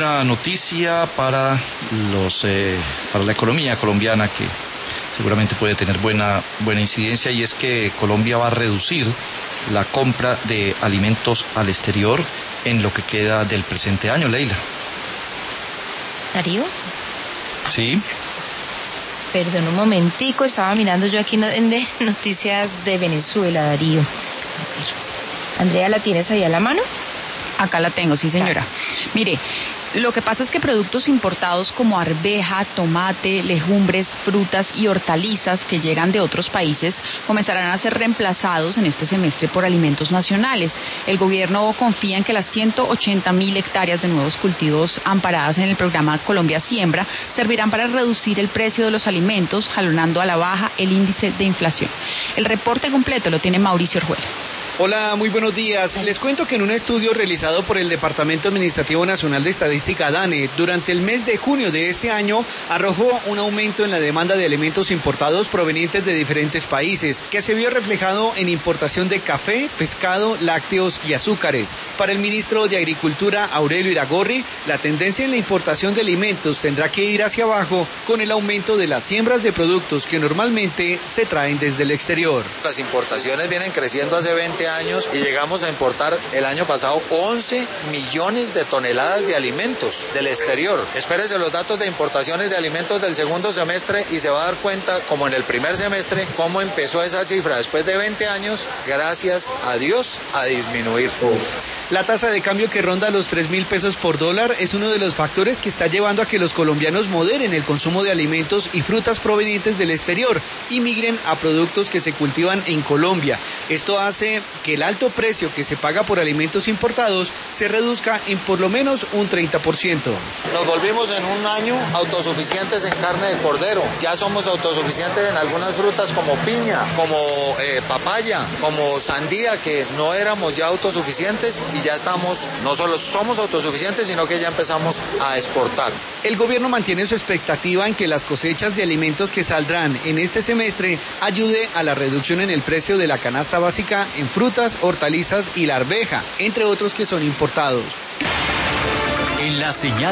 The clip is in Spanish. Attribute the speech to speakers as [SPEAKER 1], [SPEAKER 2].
[SPEAKER 1] buena noticia para la economía colombiana, que seguramente puede tener buena incidencia, y es que Colombia va a reducir la compra de alimentos al exterior en lo que queda del presente año, Leila.
[SPEAKER 2] ¿Darío?
[SPEAKER 1] Sí.
[SPEAKER 2] Perdón un momentico, estaba mirando yo aquí en noticias de Venezuela, Darío. Andrea, ¿la tienes ahí a la mano?
[SPEAKER 3] Acá la tengo, sí señora. Mire, lo que pasa es que productos importados como arveja, tomate, legumbres, frutas y hortalizas que llegan de otros países comenzarán a ser reemplazados en este semestre por alimentos nacionales. El gobierno confía en que las 180.000 hectáreas de nuevos cultivos amparadas en el programa Colombia Siembra servirán para reducir el precio de los alimentos, jalonando a la baja el índice de inflación. El reporte completo lo tiene Mauricio Orjuela.
[SPEAKER 4] Hola, muy buenos días. Les cuento que en un estudio realizado por el Departamento Administrativo Nacional de Estadística, DANE, durante el mes de junio de este año, arrojó un aumento en la demanda de alimentos importados provenientes de diferentes países, que se vio reflejado en importación de café, pescado, lácteos y azúcares. Para el ministro de Agricultura, Aurelio Iragorri, la tendencia en la importación de alimentos tendrá que ir hacia abajo con el aumento de las siembras de productos que normalmente se traen desde el exterior.
[SPEAKER 5] Las importaciones vienen creciendo hace 20 años y llegamos a importar el año pasado 11 millones de toneladas de alimentos del exterior. Espérese los datos de importaciones de alimentos del segundo semestre y se va a dar cuenta, como en el primer semestre, cómo empezó esa cifra después de 20 años, gracias a Dios, a disminuir.
[SPEAKER 4] La tasa de cambio que ronda los 3.000 pesos por dólar es uno de los factores que está llevando a que los colombianos moderen el consumo de alimentos y frutas provenientes del exterior y migren a productos que se cultivan en Colombia. Esto hace que el alto precio que se paga por alimentos importados se reduzca en por lo menos un 30%.
[SPEAKER 5] Nos volvimos en un año autosuficientes en carne de cordero. Ya somos autosuficientes en algunas frutas como piña, como papaya, como sandía, que no éramos ya autosuficientes. Y ya estamos, no solo somos autosuficientes, sino que ya empezamos a exportar.
[SPEAKER 4] El gobierno mantiene su expectativa en que las cosechas de alimentos que saldrán en este semestre ayude a la reducción en el precio de la canasta básica en frutas, hortalizas y la arveja, entre otros que son importados.
[SPEAKER 6] En la señal